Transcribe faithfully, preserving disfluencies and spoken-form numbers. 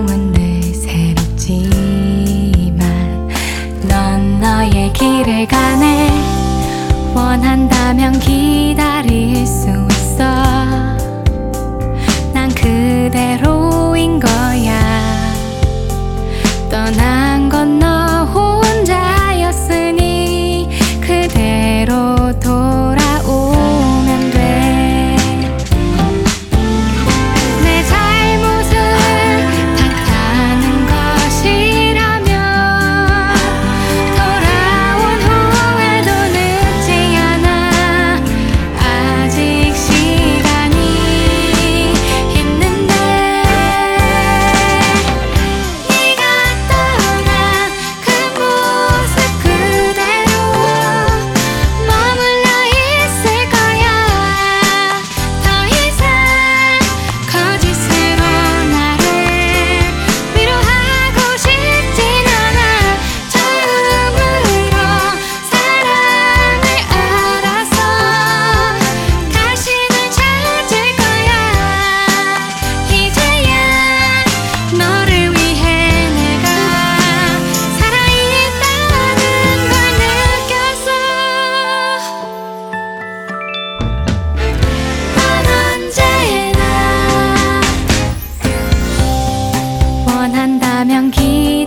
마음은 늘 새롭지만 넌 너의 길을 가네. 원한다면 기다릴 수 있어. 난 그대로인 거야. 떠난 건 너 혼자였으니 그대로 돌아오면 돼. 내 잘못을 탓하는 것이라면 돌아온 후에도 늦지 않아. 아직 시간이 있는데. 네가 떠난 그 모습 그대로 머물러 있을 거야. 더 이상 거짓으로 나를 위로하고 싶진 않아. 처음으로 사랑을 알아서 다시는 찾을 거야. 이제야 너를 위해 내가 살아있다는 걸 느꼈어. 넌 언제나 원한다면 기